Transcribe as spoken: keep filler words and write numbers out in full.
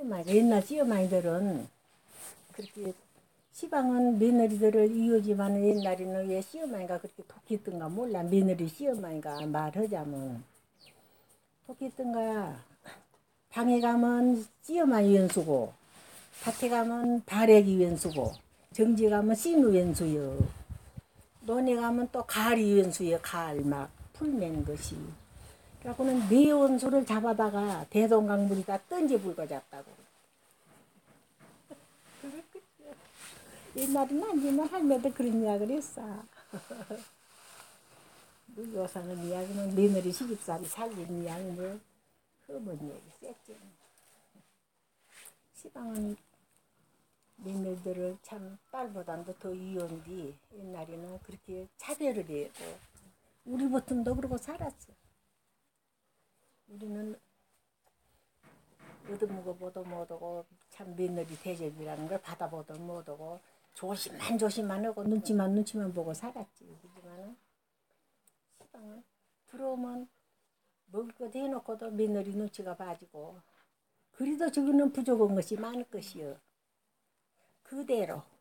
시어머니가 옛날 시어머니들은 그렇게 시방은 며느리들을 이유지만 옛날에는 왜 시어머니가 그렇게 독히 있던가 몰라. 며느리 시어머니가 말하자면 독히 있던가. 방에 가면 시어머니 왼수고 밭에 가면 발애기 왼수고 정지 가면 씨누 왼수요. 논에 가면 또 가을이 왼수요. 가을 막 풀맨 것이. 그래갖고는 네 원수를 잡아다가 대동강물에다 던지 불고 잡다고. 옛날에는 아니면 할매도 그런 이야기를 했어. 요사는 이야기는 며느리 시집살이 살린 이야기 뭐 흠은 얘기 셌지. 시방은 며느리들을 참 딸보다도 더 이혼디 옛날에는 그렇게 차별을 해고 우리 보통도 그러고 살았어. 우리는 얻어먹어 보도 못하고 참 며느리 대접이라는 걸 받아보도 못하고 조심만 조심만 하고 눈치만 눈치만 보고 살았지. 그지만은 시방은 들어오면 먹을 것 해놓고도 며느리 눈치가 봐지고 그래도 저기는 부족한 것이 많을 것이요. 그대로